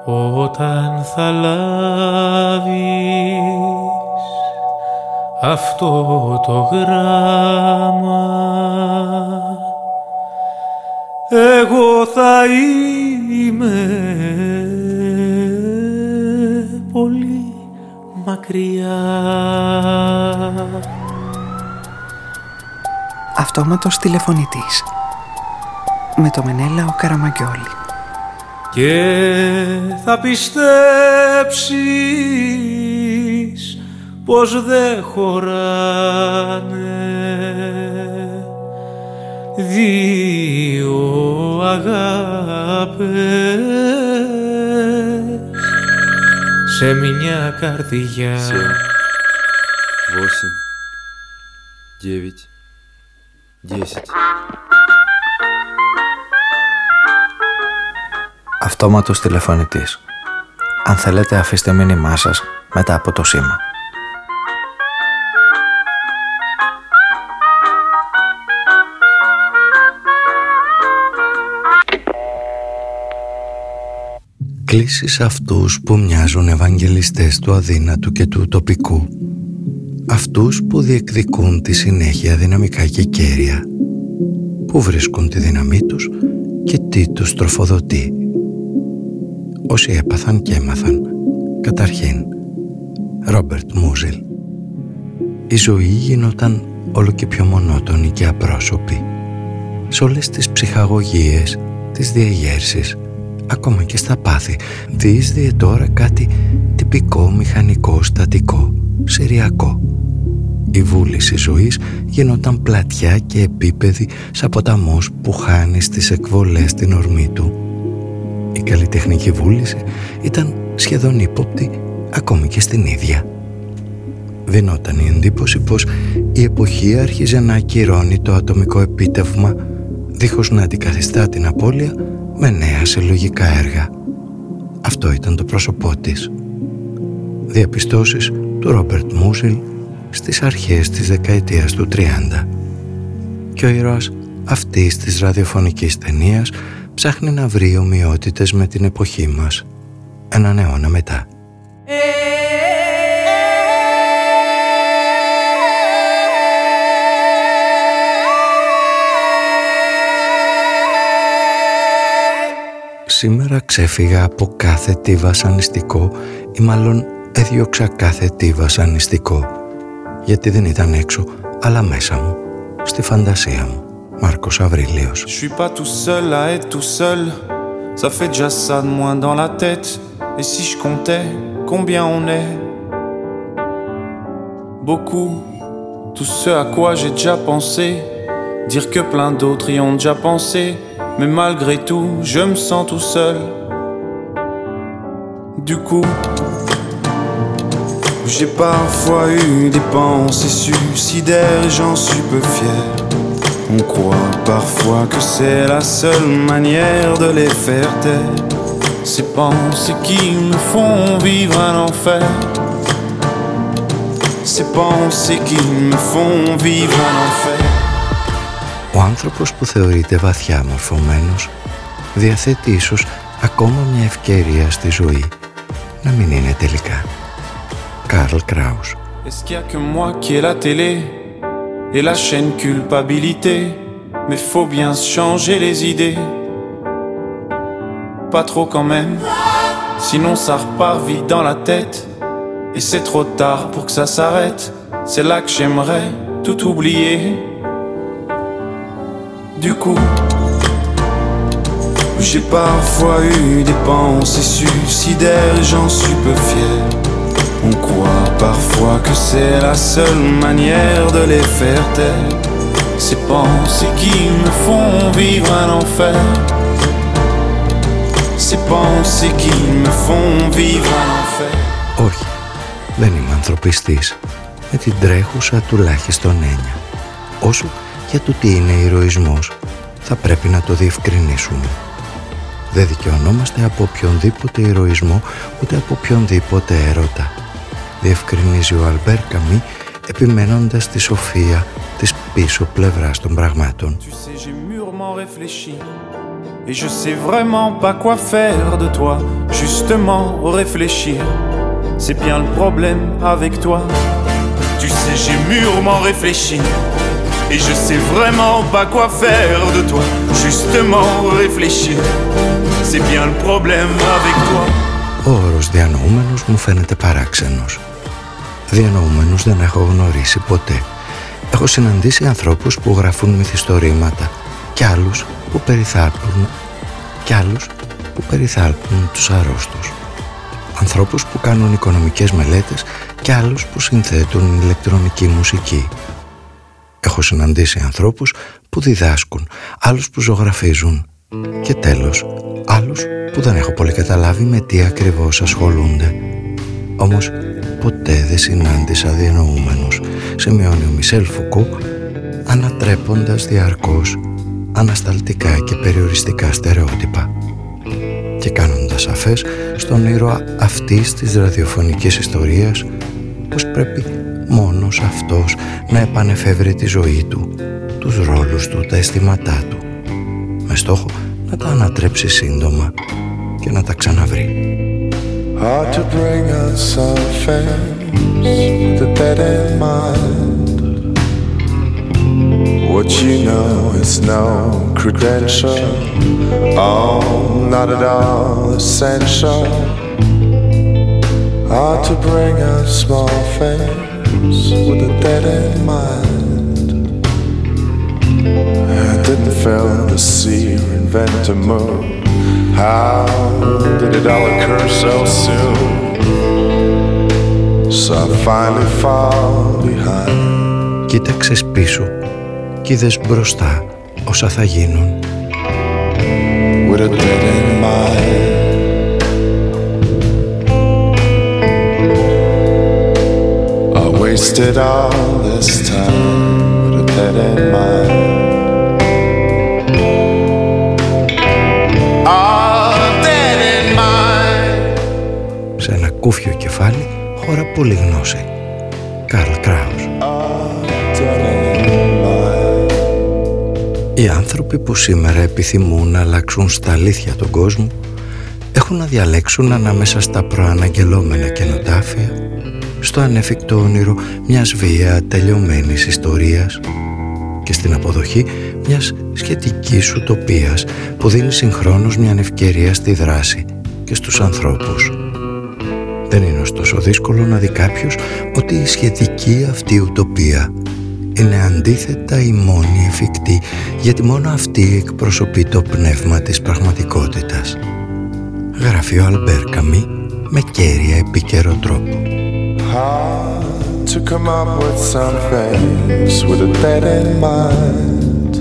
Όταν θα λάβεις αυτό το γράμμα, εγώ θα είμαι πολύ μακριά. Αυτόματος τηλεφωνητής με το Μενέλαο Καραμαγκιόλη. Και θα πιστέψεις πως δεν χωράνε δύο αγάπες σε μια καρδιά. 8, 9, 10. Αυτόματος τηλεφωνητής. Αν θέλετε, αφήστε μήνυμά σας μετά από το σήμα. Κλείσεις αυτούς που μοιάζουν ευαγγελιστές του αδύνατου και του ουτοπικού. Αυτούς που διεκδικούν τη συνέχεια δυναμικά και κέρια. Που βρίσκουν τη δύναμή τους και τι τους τροφοδοτεί. Όσοι έπαθαν και έμαθαν. Καταρχήν, Ρόμπερτ Μούζελ. Η ζωή γινόταν όλο και πιο μονότονη και απρόσωπη. Σε όλες τις ψυχαγωγίες, τις διαγέρσεις, ακόμα και στα πάθη, διείσδυε τώρα κάτι τυπικό, μηχανικό, στατικό, σηριακό. Η βούληση ζωής γινόταν πλατιά και επίπεδη σαν ποταμός που χάνει στις εκβολές στην ορμή του. Η καλλιτεχνική βούληση ήταν σχεδόν ύποπτη ακόμη και στην ίδια. Δινόταν η εντύπωση πως η εποχή άρχιζε να ακυρώνει το ατομικό επίτευγμα δίχως να αντικαθιστά την απώλεια με νέα συλλογικά έργα. Αυτό ήταν το πρόσωπό της. Διαπιστώσεις του Ρόμπερτ Μούζελ στις αρχές της δεκαετίας του 30. Και ο ήρωας αυτής της ραδιοφωνικής ταινίας ψάχνει να βρει ομοιότητες με την εποχή μας, έναν αιώνα μετά. Σήμερα ξέφυγα από κάθε τι βασανιστικό ή μάλλον έδιωξα κάθε τι βασανιστικό, γιατί δεν ήταν έξω αλλά μέσα μου, στη φαντασία μου. Μάρκος Αβρίλιος. Je suis pas tout seul à être tout seul. Ça fait déjà ça de moins dans la tête. Et si je comptais combien on est? Beaucoup. Tout ce à quoi j'ai déjà pensé. Dire que plein d'autres y ont déjà pensé. Mais malgré tout, je me sens tout seul. Du coup, j'ai parfois eu des pensées suicidaires et j'en suis peu fier. On croit parfois que c'est la seule manière de les faire taire. Ces pensées qui me font vivre un enfer. Ces pensées qui me font vivre un enfer. Ο άνθρωπος που θεωρείται βαθιά μορφωμένος διαθέτει ίσως ακόμα μια ευκαιρία στη ζωή να μην είναι τελικά. Καρλ Κράους. Est-ce qu'il y a que moi qui ai la télé et la chaîne culpabilité? Mais faut bien se changer les idées. Pas trop quand même, sinon ça repart vite dans la tête. Et c'est trop tard pour que ça s'arrête. C'est là que j'aimerais tout oublier. Du coup, j'ai parfois eu des pensées suicidaires et j'en suis peu fier. On croit parfois que c'est la seule manière de les faire taire. Ces pensées qui me font vivre un enfer. Ces pensées qui me font vivre un enfer. Όχι, δεν είμαι ανθρωπιστής, με την τρέχουσα τουλάχιστον έννοια. Όσο για το τι είναι ηρωισμός, θα πρέπει να το διευκρινίσουμε. Δεν δικαιωνόμαστε από οποιονδήποτε ηρωισμό, ούτε από οποιονδήποτε έρωτα. Διευκρινίζει ο Αλμπέρ Καμί, επιμένοντας τη σοφία της πίσω πλευράς των πραγμάτων. Et je sais vraiment pas quoi faire de toi. Justement réfléchir, c'est bien le problème avec toi. Tu sais, j'ai mûrement réfléchi et je sais vraiment pas quoi faire de toi. Justement réfléchir, c'est bien le problème avec toi. Ο όρος διανοούμενος μου φαίνεται παράξενος. Διανοούμενους δεν έχω γνωρίσει ποτέ. Έχω συναντήσει ανθρώπους που γραφούν μυθιστορήματα και άλλους που περιθάλπουν τους αρρώστους. Ανθρώπους που κάνουν οικονομικές μελέτες και άλλους που συνθέτουν ηλεκτρονική μουσική. Έχω συναντήσει ανθρώπους που διδάσκουν, άλλους που ζωγραφίζουν και τέλος άλλους που δεν έχω πολύ καταλάβει με τι ακριβώς ασχολούνται. Όμως ποτέ δεν συνάντησα διανοούμενους, σημειώνει ο Μισελ Φουκού, ανατρέποντας διαρκώς ανασταλτικά και περιοριστικά στερεότυπα και κάνοντας σαφές στον ήρωα αυτής της ραδιοφωνικής ιστορίας πως πρέπει μόνος αυτός να επανεφεύρει τη ζωή του, τους ρόλους του, τα αισθήματά του, με στόχο να τα ανατρέψει σύντομα και να τα ξαναβρει. Hard to bring out some things with a dead end mind. What you know is no credential, oh, not at all essential. Hard to bring out small things with a dead end mind. I didn't feel the sea or invent a moon. How did it all occur so soon? So I finally fall behind. Κοίταξες πίσω κι είδες μπροστά όσα θα γίνουν. With a dead end mind, I wasted all this time with a dead end mind. Σε ένα κούφιο κεφάλι χώρα πολύ γνώση. Καρλ Κράους. Οι άνθρωποι που σήμερα επιθυμούν να αλλάξουν στα αλήθεια τον κόσμο έχουν να διαλέξουν ανάμεσα στα προαναγγελόμενα καινοτάφια, στο ανέφικτο όνειρο μιας βία τελειωμένης ιστορίας και στην αποδοχή μιας σχετικής ουτοπίας που δίνει συγχρόνως μια ευκαιρία στη δράση και στους ανθρώπους. Δεν είναι ωστόσο δύσκολο να δει κάποιος ότι η σχετική αυτή ουτοπία είναι αντίθετα η μόνη εφικτή, γιατί μόνο αυτή εκπροσωπεί το πνεύμα της πραγματικότητας. Γράφει ο Αλμπέρ Καμί με κέρια επίκαιρο τρόπο. Hard to come up with some things with a dead end mind.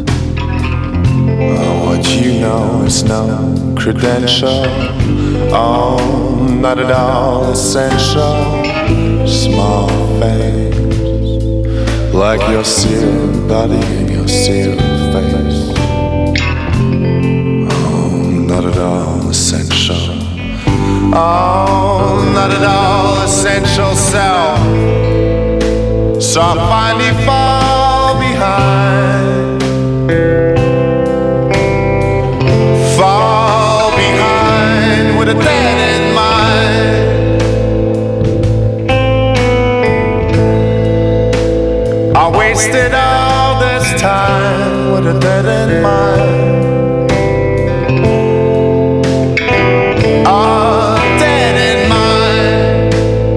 What you know is no credential, oh, not at all essential. Small things like your sealed body and your sealed face, oh, not at all essential, oh, not at all essential self. So I finally fall behind. Fall behind with a dead end mind. I wasted all this time with a dead end mind. A dead end mind.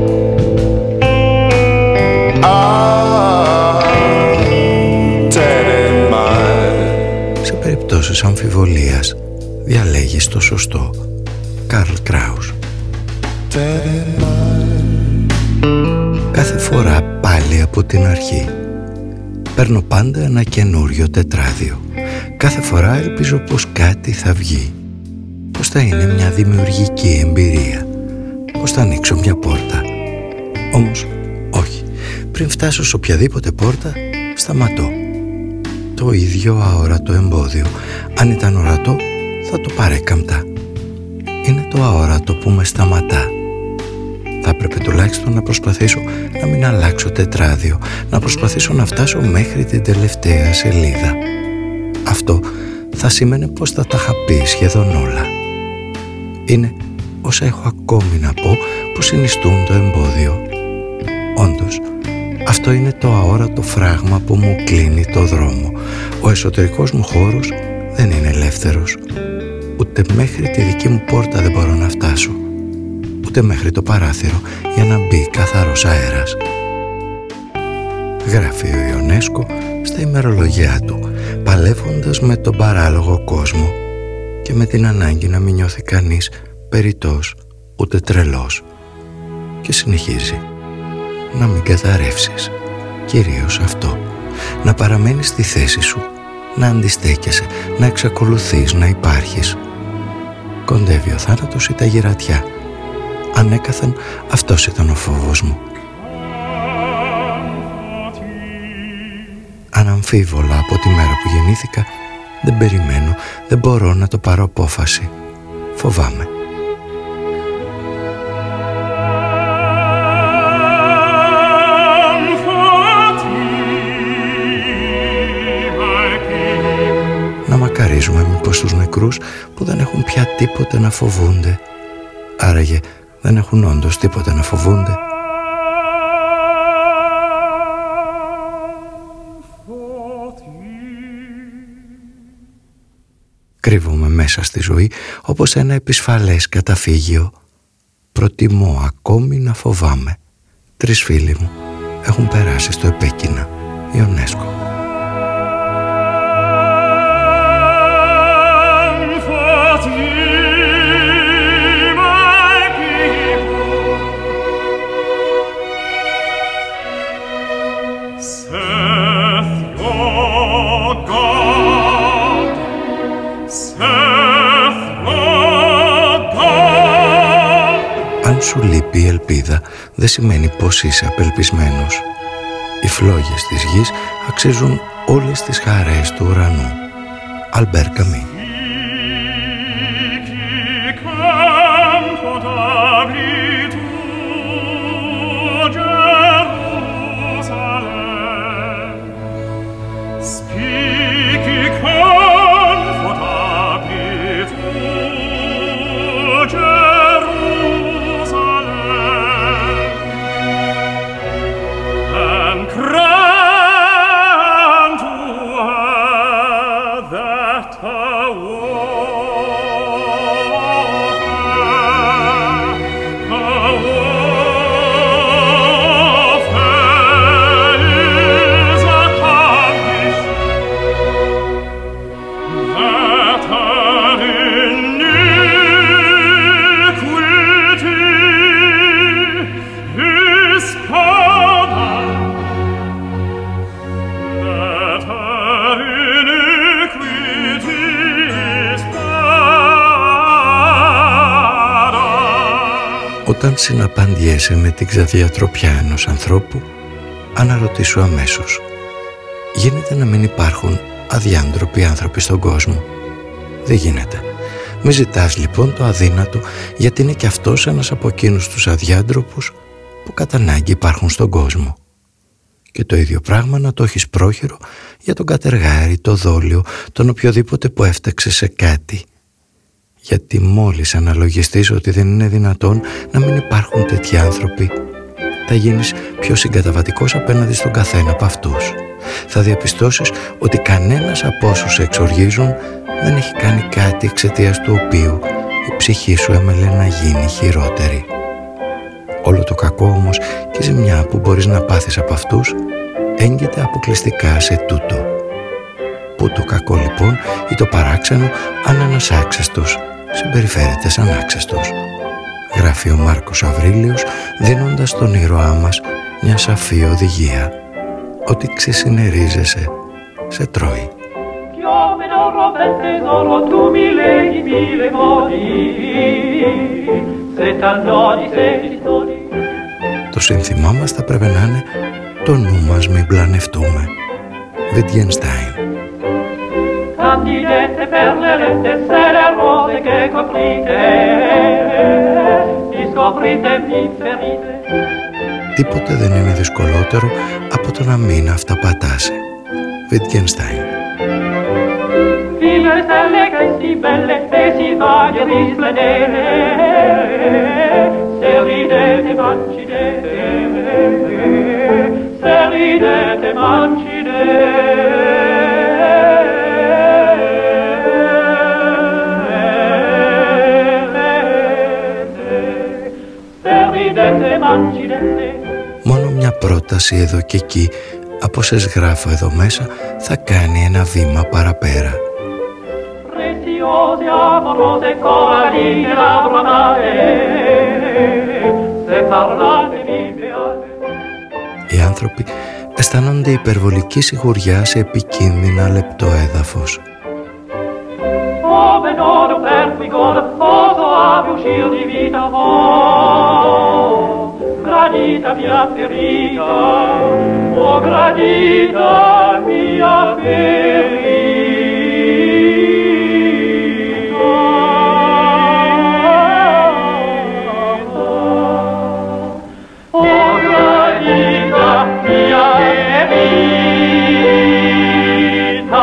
A dead end mind. Σε περιπτώσεις αμφιβολίας διαλέγεις το σωστό. Καρλ Κράους. Κάθε φορά πάλι από την αρχή παίρνω πάντα ένα καινούριο τετράδιο. Κάθε φορά ελπίζω πως κάτι θα βγει, πως θα είναι μια δημιουργική εμπειρία, πως θα ανοίξω μια πόρτα. Όμως όχι, πριν φτάσω σε οποιαδήποτε πόρτα σταματώ. Το ίδιο αόρατο εμπόδιο, αν ήταν ορατό θα το παρέκαμπτα. Είναι το αόρατο που με σταματά. Θα έπρεπε τουλάχιστον να προσπαθήσω να μην αλλάξω τετράδιο, να προσπαθήσω να φτάσω μέχρι την τελευταία σελίδα. Αυτό θα σήμαινε πως θα τα είχα πει σχεδόν όλα. Είναι όσα έχω ακόμη να πω που συνιστούν το εμπόδιο. Όντως, αυτό είναι το αόρατο φράγμα που μου κλείνει το δρόμο. Ο εσωτερικός μου χώρος δεν είναι ελεύθερος. Ούτε μέχρι τη δική μου πόρτα δεν μπορώ να φτάσω. Ούτε μέχρι το παράθυρο για να μπει καθαρός αέρας. Γράφει ο Ιονέσκο στα ημερολογιά του, παλεύοντας με τον παράλογο κόσμο και με την ανάγκη να μην νιώθει κανείς περιττός ούτε τρελός. Και συνεχίζει: να μην καταρρεύσεις, κυρίως αυτό, να παραμένεις στη θέση σου, να αντιστέκεσαι, να εξακολουθείς να υπάρχεις. Κοντεύει ο θάνατος ή τα γυρατιά. Ανέκαθεν αυτός ήταν ο φόβος μου. Αναμφίβολα από τη μέρα που γεννήθηκα δεν περιμένω, δεν μπορώ να το πάρω απόφαση. Φοβάμαι. Να μακαρίζουμε μήπως τους νεκρούς που δεν έχουν πια τίποτε να φοβούνται. Άραγε δεν έχουν όντως τίποτε να φοβούνται. Κρύβομαι μέσα στη ζωή όπως ένα επισφαλές καταφύγιο. Προτιμώ ακόμη να φοβάμαι. 3 φίλοι μου έχουν περάσει στο επέκεινα. Ιονέσκο. Αν σου λείπει η ελπίδα, δεν σημαίνει πως είσαι απελπισμένος. Οι φλόγες της γης αξίζουν όλες τις χαρές του ουρανού. Αλμπέρ Καμί. Όταν συναπαντιέσαι με την ξαδιατροπιά ενός ανθρώπου, αναρωτήσου αμέσως: γίνεται να μην υπάρχουν αδιάντροποι άνθρωποι στον κόσμο? Δεν γίνεται. Μη ζητάς λοιπόν το αδύνατο, γιατί είναι κι αυτός ένας από εκείνους τους αδιάντροπους που κατά ανάγκη υπάρχουν στον κόσμο. Και το ίδιο πράγμα να το έχεις πρόχειρο για τον κατεργάρη, το δόλιο, τον οποιοδήποτε που έφταξε σε κάτι. Γιατί μόλις αναλογιστείς ότι δεν είναι δυνατόν να μην υπάρχουν τέτοιοι άνθρωποι, θα γίνεις πιο συγκαταβατικός απέναντι στον καθένα από αυτούς. Θα διαπιστώσεις ότι κανένας από όσους εξοργίζουν δεν έχει κάνει κάτι εξαιτίας του οποίου η ψυχή σου έμελε να γίνει χειρότερη. Όλο το κακό όμως και η ζημιά που μπορείς να πάθεις από αυτούς έγκυται αποκλειστικά σε τούτο. Πού το κακό λοιπόν ή το παράξενο, αν ένας άξεστος συμπεριφέρεται σαν άξεστος. Γράφει ο Μάρκος Αβρίλιος, δίνοντας στον ήρωά μας μια σαφή οδηγία. Ότι ξεσυνερίζεσαι, σε τρώει. Το σύνθημά μας θα πρέπει να είναι «Το νου μας μην πλανευτούμε». Wittgenstein. Candidette perlerette sere rose che coprite, scoprite mi ferite. Τίποτε δεν είναι δυσκολότερο από το να μην αυταπατάσαι. Wittgenstein. le stelle che si belle e si vaghe risplendere, se ridete mancidete, se ridete mancidete. Μόνο μια πρόταση εδώ και εκεί από όσες γράφω εδώ μέσα θα κάνει ένα βήμα παραπέρα. Οι άνθρωποι αισθάνονται υπερβολική σιγουριά σε επικίνδυνα λεπτό έδαφος. Gradita mia ferita, oh gradita mia ferita, oh gradita mia ferita.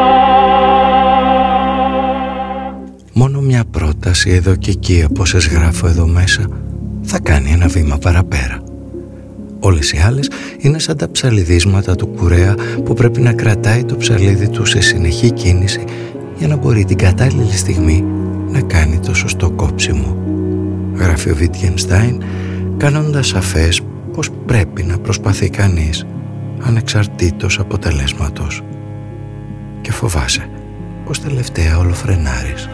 Μόνο μια πρόταση εδώ και εκεί από όσες γράφω εδώ μέσα θα κάνει ένα βήμα παραπέρα. Όλες οι άλλες είναι σαν τα ψαλιδίσματα του κουρέα που πρέπει να κρατάει το ψαλίδι του σε συνεχή κίνηση για να μπορεί την κατάλληλη στιγμή να κάνει το σωστό κόψιμο. Γράφει ο Wittgenstein, κάνοντας σαφές πως πρέπει να προσπαθεί κανείς ανεξαρτήτως αποτελέσματος. Και φοβάσαι πως τελευταία ολοφρενάρεις.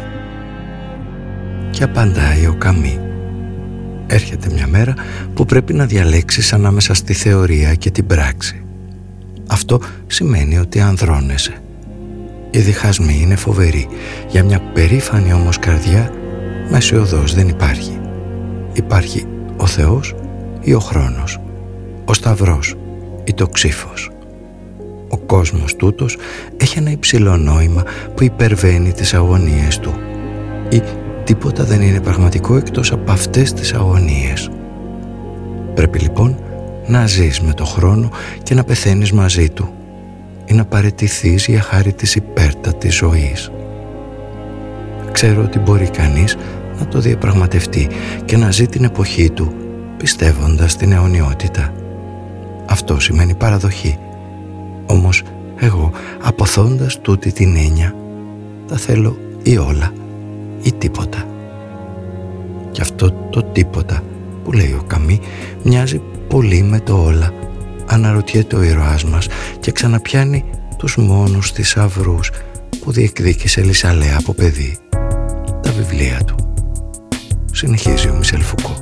Και απαντάει ο Καμί. Έρχεται μια μέρα που πρέπει να διαλέξεις ανάμεσα στη θεωρία και την πράξη. Αυτό σημαίνει ότι ανδρώνεσαι. Οι διχασμοί είναι φοβεροί. Για μια περήφανη όμως καρδιά, μέση οδός δεν υπάρχει. Υπάρχει ο Θεός ή ο χρόνος, ο σταυρός ή το ξύφος. Ο κόσμος τούτος έχει ένα υψηλό νόημα που υπερβαίνει τις αγωνίες του. Ή τίποτα δεν είναι πραγματικό εκτός από αυτές τις αγωνίες. Πρέπει λοιπόν να ζεις με το χρόνο και να πεθαίνεις μαζί του ή να παραιτηθείς για χάρη της υπέρτατης ζωής. Ξέρω ότι μπορεί κανείς να το διαπραγματευτεί και να ζει την εποχή του πιστεύοντας την αιωνιότητα. Αυτό σημαίνει παραδοχή. Όμως εγώ, αποθώντας τούτη την έννοια, τα θέλω ή όλα ή τίποτα. Και αυτό το τίποτα που λέει ο Καμί μοιάζει πολύ με το όλα. Αναρωτιέται ο ήρωάς μας και ξαναπιάνει τους μόνους θησαυρούς που διεκδίκησε Λισαλέα από παιδί, τα βιβλία του. Συνεχίζει ο Μισελ Φουκώ.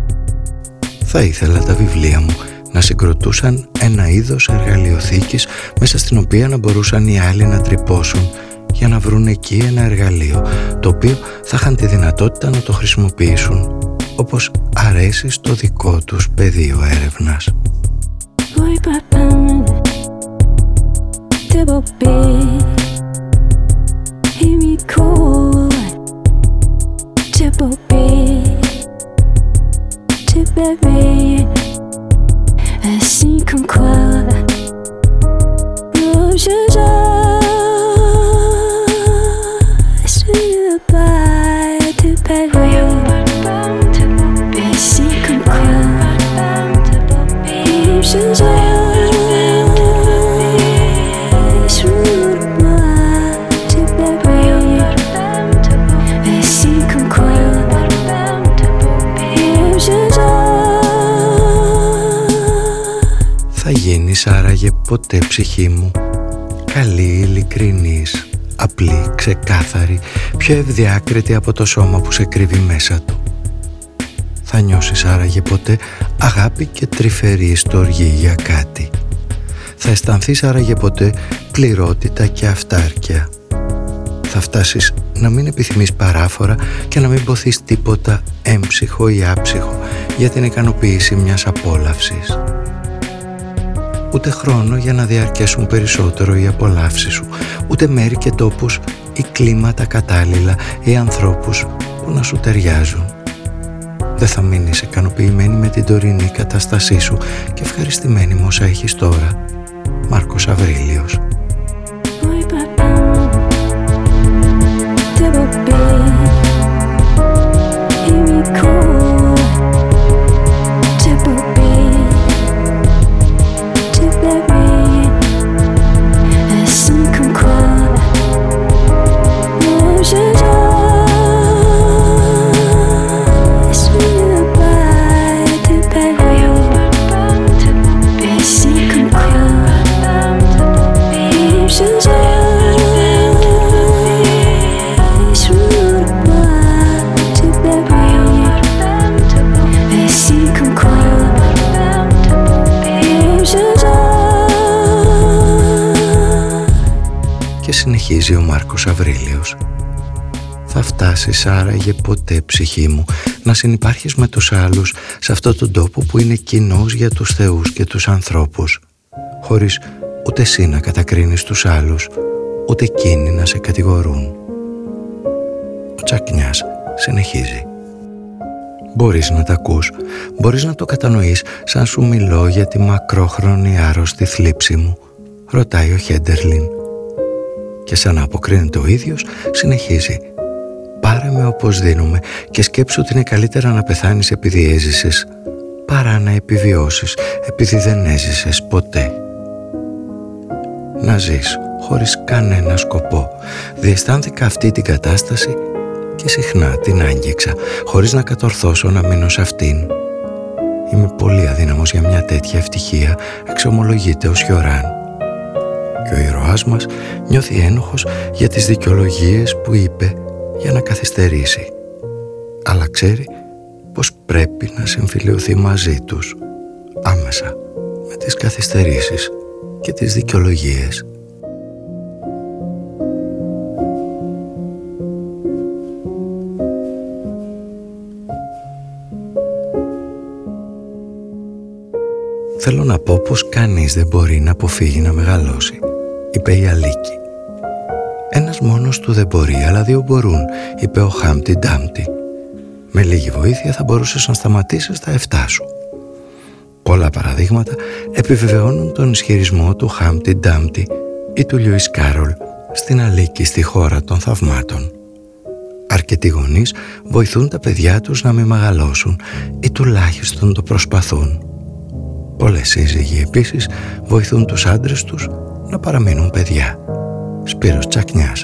Θα ήθελα τα βιβλία μου να συγκροτούσαν ένα είδος εργαλειοθήκης μέσα στην οποία να μπορούσαν οι άλλοι να τρυπώσουν για να βρουν εκεί ένα εργαλείο το οποίο θα είχαν τη δυνατότητα να το χρησιμοποιήσουν όπως αρέσει στο δικό τους πεδίο έρευνας. Ainsi comme quoi je suis pas de belle. Ainsi comme quoi je Θα γίνεις άραγε ποτέ, ψυχή μου, καλή, ειλικρινής, απλή, ξεκάθαρη, πιο ευδιάκριτη από το σώμα που σε κρύβει μέσα του. Θα νιώσεις άραγε ποτέ αγάπη και τρυφερή στοργή για κάτι. Θα αισθανθείς άραγε ποτέ πληρότητα και αυτάρκεια. Θα φτάσεις να μην επιθυμείς παράφορα και να μην ποθείς τίποτα έμψυχο ή άψυχο για την ικανοποίηση μιας απόλαυσης. Ούτε χρόνο για να διαρκέσουν περισσότερο οι απολαύσεις σου, ούτε μέρη και τόπους ή κλίματα κατάλληλα ή ανθρώπους που να σου ταιριάζουν. Δεν θα μείνεις ικανοποιημένη με την τωρινή κατάστασή σου και ευχαριστημένη με όσα έχεις τώρα. Μάρκος Αβρίλιος. Συνεχίζει ο Μάρκος Αβρίλιος. Θα φτάσεις άραγε ποτέ, ψυχή μου, να συνυπάρχεις με τους άλλους σε αυτόν τον τόπο που είναι κοινός για τους θεούς και τους ανθρώπους, χωρίς ούτε εσύ να κατακρίνεις τους άλλους, ούτε εκείνοι να σε κατηγορούν. Ο Τσακνιάς συνεχίζει. Μπορείς να τα ακούς, μπορείς να το κατανοείς σαν σου μιλώ για τη μακρόχρονη άρρωστη θλίψη μου, ρωτάει ο Χέντερλιν. Και σαν να αποκρίνεται ο ίδιος, συνεχίζει. Πάρε με όπως δίνομαι και σκέψου ότι είναι καλύτερα να πεθάνεις επειδή έζησες, παρά να επιβιώσεις επειδή δεν έζησες ποτέ. Να ζεις χωρίς κανένα σκοπό. Διαισθάνθηκα αυτή την κατάσταση και συχνά την άγγιξα, χωρίς να κατορθώσω να μείνω σε αυτήν. Είμαι πολύ αδύναμος για μια τέτοια ευτυχία, εξομολογείται ο Σιωράν. Και ο ήρωάς μας νιώθει ένοχος για τις δικαιολογίες που είπε για να καθυστερήσει. Αλλά ξέρει πως πρέπει να συμφιλιωθεί μαζί τους άμεσα με τις καθυστερήσεις και τις δικαιολογίες. Θέλω να πω πως κανείς δεν μπορεί να αποφύγει να μεγαλώσει, είπε η Αλίκη. Ένας μόνος του δεν μπορεί, αλλά δύο μπορούν, είπε ο Χάμπτι Ντάμπτι. Με λίγη βοήθεια θα μπορούσες να σταματήσεις τα 7 σου. Πολλά παραδείγματα επιβεβαιώνουν τον ισχυρισμό του Χάμπτι Ντάμπτι ή του Λιούις Κάρολ στην Αλίκη στη χώρα των θαυμάτων. Αρκετοί γονείς βοηθούν τα παιδιά τους να μην μεγαλώσουν ή τουλάχιστον το προσπαθούν. Πολλές σύζυγοι επίσης βοηθούν τους άντρες τους να παραμείνουν παιδιά. Σπύρος Τσακνιάς.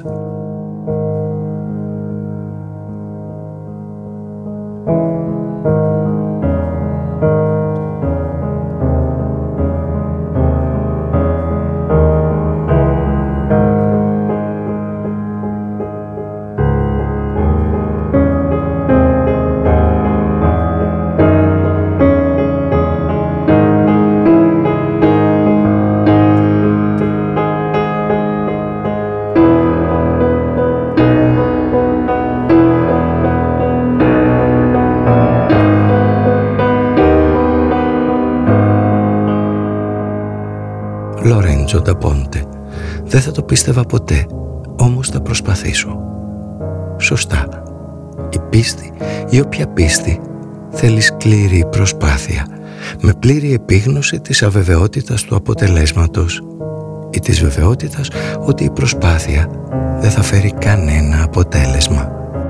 Λορέντζο Νταπόντε. Δεν θα το πίστευα ποτέ, όμως θα προσπαθήσω. Σωστά. Η πίστη, η όποια πίστη, θέλει σκληρή προσπάθεια, με πλήρη επίγνωση της αβεβαιότητας του αποτελέσματος ή της βεβαιότητας ότι η προσπάθεια δεν θα φέρει κανένα αποτέλεσμα.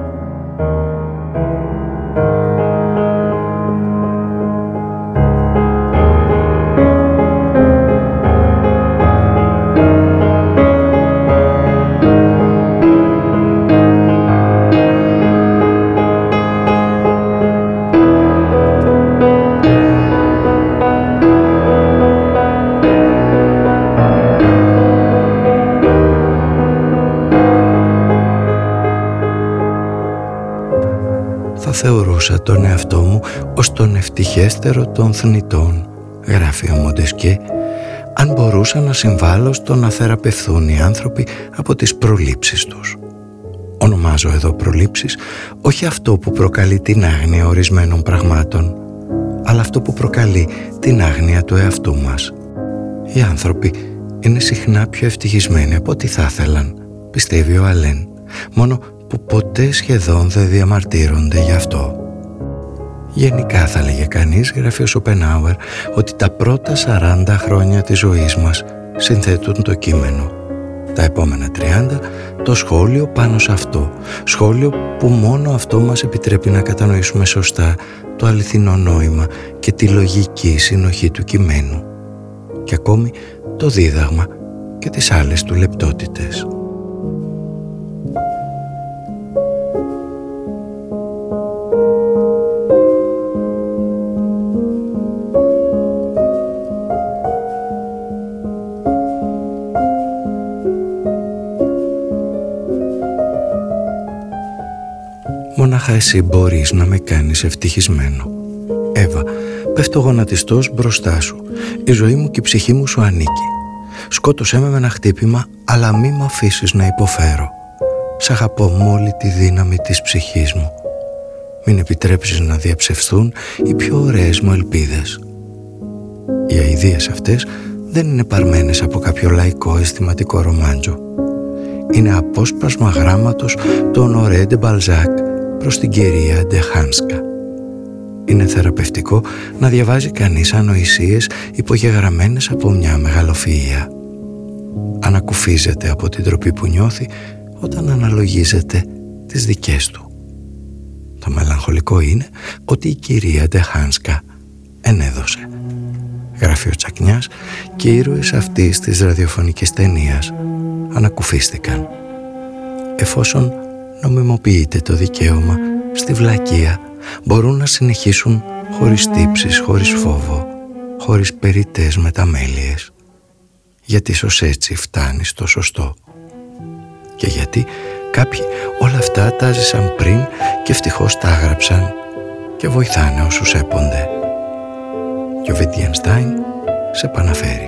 Θεωρούσα τον εαυτό μου ως τον ευτυχέστερο των θνητών, γράφει ο Μοντεσκέ, αν μπορούσα να συμβάλλω στο να θεραπευθούν οι άνθρωποι από τις προλήψεις τους. Ονομάζω εδώ προλήψεις όχι αυτό που προκαλεί την άγνοια ορισμένων πραγμάτων, αλλά αυτό που προκαλεί την άγνοια του εαυτού μας. Οι άνθρωποι είναι συχνά πιο ευτυχισμένοι από ό,τι θα ήθελαν, πιστεύει ο Αλέν, μόνο που ποτέ σχεδόν δεν διαμαρτύρονται γι' αυτό. Γενικά θα λέγε κανείς, γράφει ο Σοπενάουερ, ότι τα πρώτα 40 χρόνια της ζωής μας συνθέτουν το κείμενο Τα επόμενα 30, το σχόλιο πάνω σε αυτό. Σχόλιο που μόνο αυτό μας επιτρέπει να κατανοήσουμε σωστά το αληθινό νόημα και τη λογική συνοχή του κειμένου. Και ακόμη το δίδαγμα και τις άλλες του λεπτότητες. Μονάχα εσύ μπορείς να με κάνεις ευτυχισμένο. Εύα, πέφτω γονατιστός μπροστά σου. Η ζωή μου και η ψυχή μου σου ανήκει. Σκότωσέ με ένα χτύπημα, αλλά μη μ' αφήσεις να υποφέρω. Σ' αγαπώ με όλη τη δύναμη της ψυχής μου. Μην επιτρέψεις να διαψευστούν οι πιο ωραίες μου ελπίδες. Οι αηδίες αυτές δεν είναι παρμένες από κάποιο λαϊκό αισθηματικό ρομάντζο. Είναι απόσπασμα γράμματος του Ονορέ ντε Μπαλζάκ προς την κυρία ντε Χάνσκα. Είναι θεραπευτικό να διαβάζει κανείς ανοησίες υπογεγραμμένες από μια μεγαλοφυΐα. Ανακουφίζεται από την τροπή που νιώθει όταν αναλογίζεται τις δικές του. Το μελαγχολικό είναι ότι η κυρία ντε Χάνσκα ενέδωσε. Γράφει ο Τσακνιάς και οι ήρωες αυτής της ραδιοφωνικής ταινίας ανακουφίστηκαν. Εφόσον νομιμοποιείται το δικαίωμα στη βλακεία, μπορούν να συνεχίσουν χωρίς τύψεις, χωρίς φόβο, χωρίς περιττές μεταμέλειες. Γιατί ίσως έτσι φτάνει στο σωστό. Και γιατί κάποιοι όλα αυτά τα ζήσαν πριν και ευτυχώς τα έγραψαν και βοηθάνε όσους έπονται. Και ο Wittgenstein σε επαναφέρει.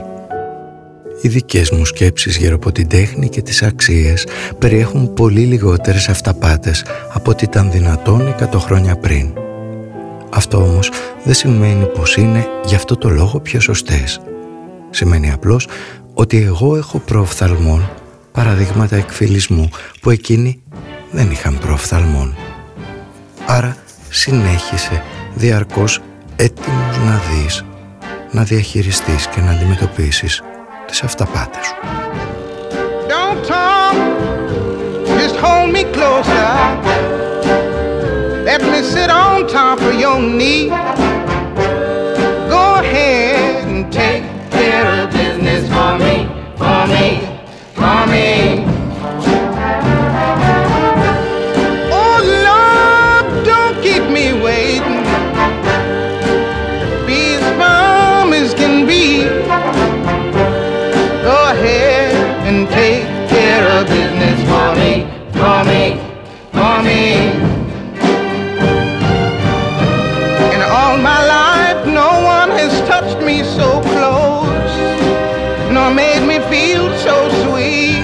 Οι δικές μου σκέψεις γύρω από την τέχνη και τις αξίες περιέχουν πολύ λιγότερες αυταπάτες από ό,τι ήταν δυνατόν 100 χρόνια πριν. Αυτό όμως δεν σημαίνει πως είναι γι' αυτό το λόγο πιο σωστές. Σημαίνει απλώς ότι εγώ έχω προοφθαλμών παραδείγματα εκφυλισμού που εκείνοι δεν είχαν προοφθαλμών. Άρα συνέχισε διαρκώς έτοιμος να δεις, να διαχειριστείς και να αντιμετωπίσεις τις αυταπάτες σου. Don't talk, just hold me closer. Let me sit on top of your knee. Go ahead and take care of business for me, for me, for me. Oh Lord, don't keep me waiting. Be as firm as can be. Go ahead and take care of business for me, for me, for me. In all my life, no one has touched me so close, nor made me feel so sweet.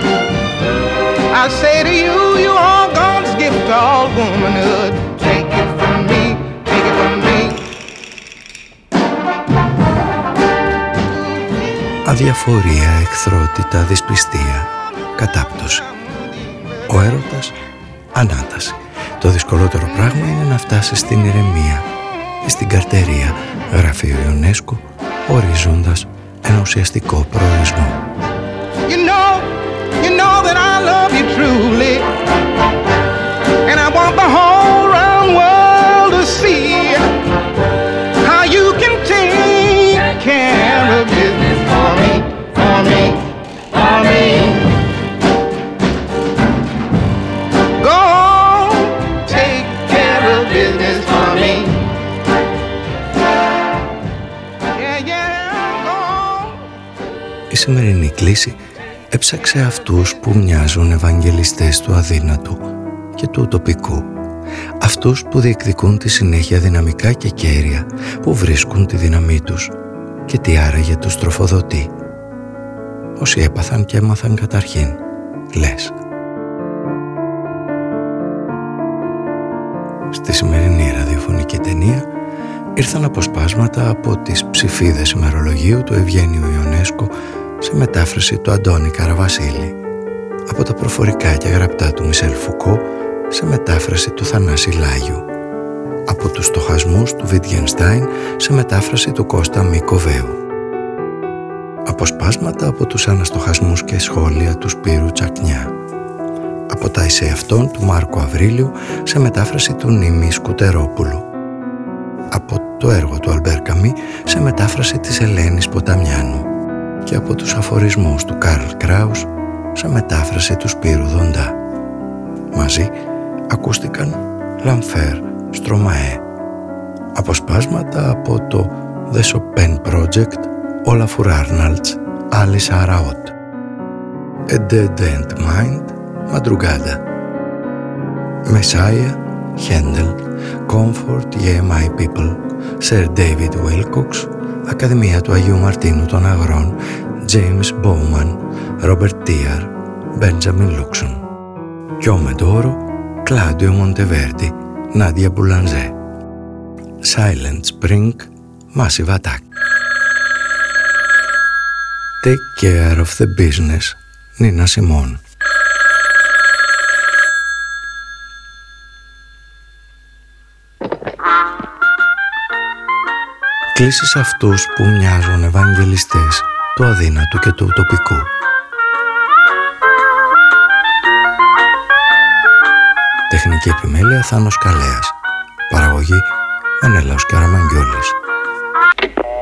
I say to you, you are God's gift to all womanhood. Take it from me, take it from me. Αδιαφορία, εχθρότητα, δυσπιστία, κατάπτωση. Ο έρωτας, ανάταση. Το δυσκολότερο πράγμα είναι να φτάσει στην ηρεμία ή στην καρτερία, γράφει ο Ιονέσκο, ορίζοντας ένα ουσιαστικό προορισμό. You know that I love you truly, and I want the whole round world to see how you can take care of business for me, for me, for me. Go on, take care of business for me. Yeah, yeah, go on. Η σημερινή κλίση έψαξε αυτούς που μοιάζουν ευαγγελιστές του αδύνατου και του ουτοπικού. Αυτούς που διεκδικούν τη συνέχεια δυναμικά και κέρια, που βρίσκουν τη δύναμή τους και τι άραγε τους τροφοδοτεί. Όσοι έπαθαν και έμαθαν καταρχήν, λες. Στη σημερινή ραδιοφωνική ταινία ήρθαν αποσπάσματα από τις ψηφίδες ημερολογίου του Ευγένιου Ιονέσκο σε μετάφραση του Αντώνη Καραβασίλη, από τα προφορικά και γραπτά του Μισελ Φουκώ σε μετάφραση του Θανάση Λάγιου, από τους στοχασμούς του Wittgenstein σε μετάφραση του Κώστα Μικοβέου. Αποσπάσματα από τους αναστοχασμούς και σχόλια του Σπύρου Τσακνιά. Από τα εισαι αυτών του Μάρκου Αβρίλιου σε μετάφραση του Νίμη Σκουτερόπουλου. Από το έργο του Αλμπέρ Καμί σε μετάφραση της Ελένης Ποταμιάνου. Και από τους αφορισμούς του Καρλ Κράους σε μετάφραση του Σπύρου Δοντά. Μαζί ακούστηκαν Λαμφέρ, Στρωμαέ. Αποσπάσματα από το The Chopin Project, Olafur Arnalds, Alice Araot. A Dead End Mind, Madrugada. Messiah, Händel, Comfort, Yeah My People, Sir David Wilcox, Ακαδημία του Αγίου Μαρτίνου των Αγρών, James Bowman, Robert Tiar, Benjamin Luxon. Chiomedoro, Claudio Monteverdi, Nadia Boulanger. Silent Spring, Massive Attack. Take Care of the Business, Nina Simone. Κλείσεις αυτούς που μοιάζουν ευαγγελιστές του αδύνατου και του ουτοπικού. Τεχνική επιμέλεια Θάνος Καλέας. Παραγωγή Μενέλαος Καραμαγγιόλης.